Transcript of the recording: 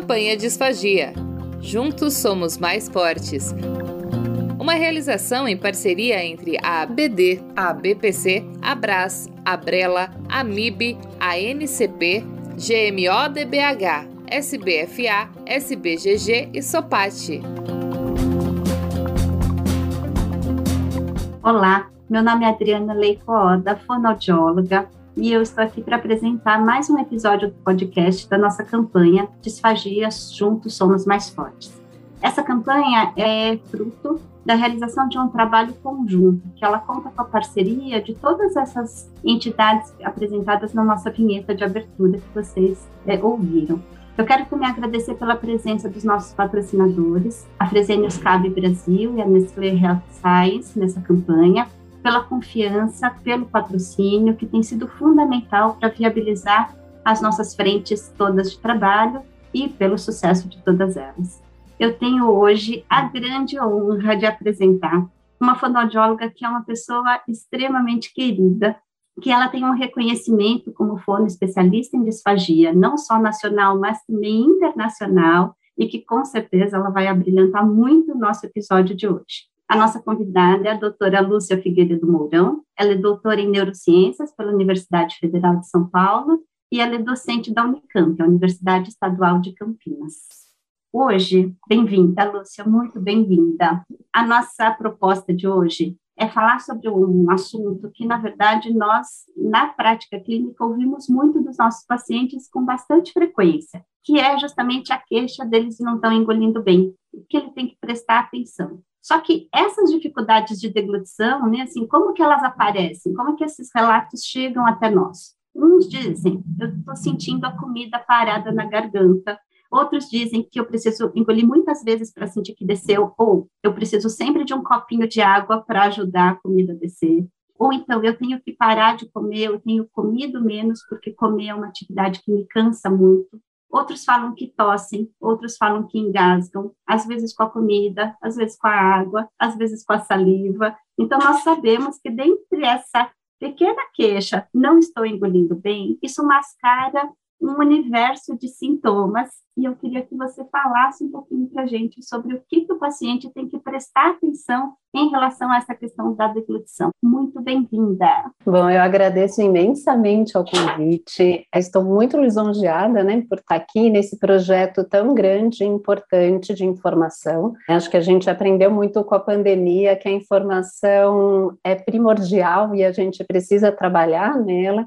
Campanha Disfagia. Juntos somos mais fortes. Uma realização em parceria entre a ABD, a BPC, a Abras, a Brela, a MIB, a NCP, GMO-DBH, SBFA, SBGG e SOPAT. Olá, meu nome é Adriana Leico Oda, fonoaudióloga, e eu estou aqui para apresentar mais um episódio do podcast da nossa campanha Disfagia, Juntos Somos Mais Fortes. Essa campanha é fruto da realização de um trabalho conjunto, que ela conta com a parceria de todas essas entidades apresentadas na nossa vinheta de abertura que vocês ouviram. Eu quero também agradecer pela presença dos nossos patrocinadores, a Fresenius Kabi Brasil e a Nestlé Health Science nessa campanha, pela confiança, pelo patrocínio, que tem sido fundamental para viabilizar as nossas frentes todas de trabalho e pelo sucesso de todas elas. Eu tenho hoje a grande honra de apresentar uma fonoaudióloga que é uma pessoa extremamente querida, que ela tem um reconhecimento como fono especialista em disfagia, não só nacional, mas também internacional, e que com certeza ela vai abrilhantar muito o nosso episódio de hoje. A nossa convidada é a doutora Lúcia Figueiredo Mourão. Ela é doutora em neurociências pela Universidade Federal de São Paulo e ela é docente da Unicamp, a Universidade Estadual de Campinas. Hoje, bem-vinda, Lúcia, muito bem-vinda. A nossa proposta de hoje é falar sobre um assunto que, na verdade, nós, na prática clínica, ouvimos muito dos nossos pacientes com bastante frequência, que é justamente a queixa deles não estão engolindo bem, que ele tem que prestar atenção. Só que essas dificuldades de deglutição, né, assim, como que elas aparecem? Como que esses relatos chegam até nós? Uns dizem, eu estou sentindo a comida parada na garganta. Outros dizem que eu preciso engolir muitas vezes para sentir que desceu, ou eu preciso sempre de um copinho de água para ajudar a comida a descer. Ou então, eu tenho que parar de comer, eu tenho comido menos, porque comer é uma atividade que me cansa muito. Outros falam que tossem, outros falam que engasgam, às vezes com a comida, às vezes com a água, às vezes com a saliva. Então, nós sabemos que dentre essa pequena queixa, não estou engolindo bem, isso mascara um universo de sintomas, e eu queria que você falasse um pouquinho para a gente sobre o que o paciente tem que prestar atenção em relação a essa questão da deglutição. Muito bem-vinda. Bom, eu agradeço imensamente ao convite, estou muito lisonjeada, né, por estar aqui nesse projeto tão grande e importante de informação. Acho que a gente aprendeu muito com a pandemia que a informação é primordial e a gente precisa trabalhar nela.